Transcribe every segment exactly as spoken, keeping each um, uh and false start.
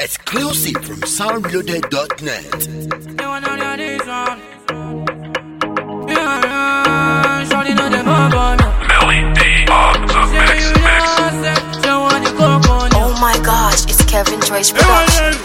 Exclusive from sound reloaded dot net. They want to know this one. Yeah, yeah. Shorty know them all about me. Millie D on the mix, mix. Oh my gosh, it's Kevin Dre's production.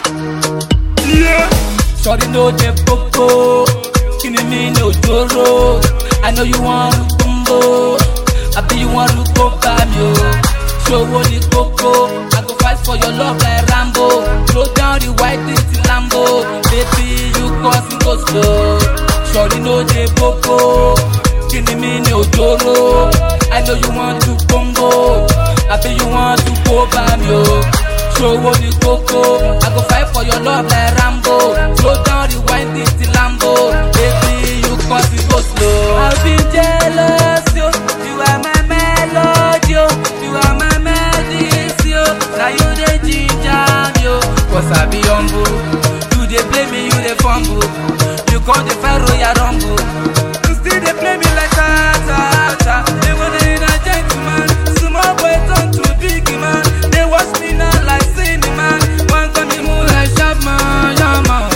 Yeah. Shorty know them popo. Killing me no joro. I know you want to bumbo. I be you want to go bam yo. Show what the coco. I go fight for your love like Rambo. Throw down the white things in Lambo. Baby, you causing go slow. Shorty know the popo. Killing me no joro. I know you want to bumbo. I be you want to go bam yo. Show what the coco. I go fight for your love like Rambo. Throw down the white things in Lambo. Baby, you causing go slow. I've been jealous yo. You are my melody yo. You are my medicine yo. Now you the ginger yo. Cause I be humble. You they play me, you they fumble. You call the pharaoh, ya rumble. You still they play me like that, ta, ta. They wanna in a gentleman. Small boy turn to big man. They watch me now like cinema. One come me move like sharp man, sharp man.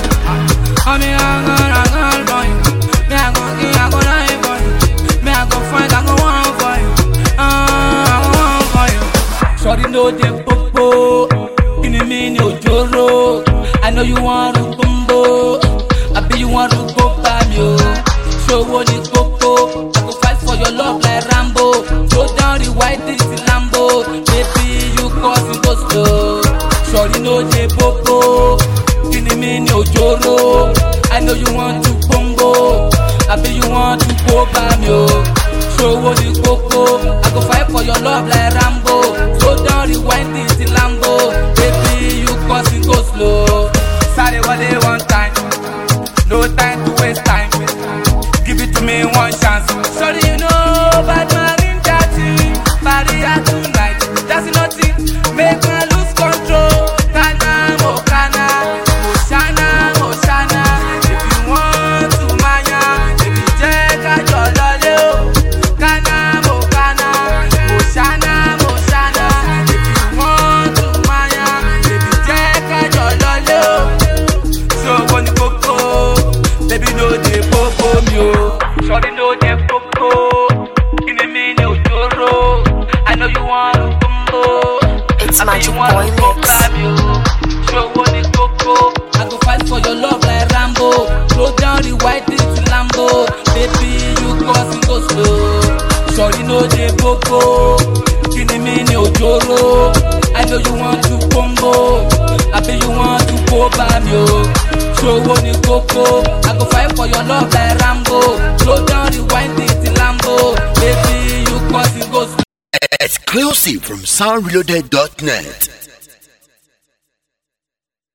I mean I'm gonna, I'm gonna boy. Me I go give, I go die for you. Me I go fight, I go want for you. Ah, I go want for you. Shorty know them popo. Killing me no joro. I know you want to bumbo. I be you want to go bam yo. Show what the coco. I go fight for your love like Rambo. Throw down the white things in Lambo. Baby, you causing go slow. Shorty know the popo. Killing me no joro. I know you want to bumbo. I be you want to go bam yo. Show what the coco. I go fight for your love like Rambo. Throw down the white things in Lambo. Baby, you causing go slow. Sorry what they one time. No time to waste time. Give it to me one chance. Sorry you know bad man in dirty. Party out tonight. That's nothing. Make man lose control. Kana mo kana. Moshana moshana. If you want to maya, baby check out your lolly. Kana mo kana. Moshana moshana. If you want to maya, baby check out your lolly. So when you coco, baby know they popo me oh. Shorty know they popo. Killing me no joro. I know you want to bumbo. It's I Magic you want Boy to go Mix. grab you. Show what the coco. I go fight for your love like Rambo. Throw down the white things in Lambo. Baby, you causing go slow. Shorty know they popo. Killing me no joro. I know you want to bumbo. I be you want to go bam yo. Show what the coco. I go fight for your love like Rambo. Throw down the white things in Lambo. Baby, you causing go slow. Exclusive from sound reloaded dot net.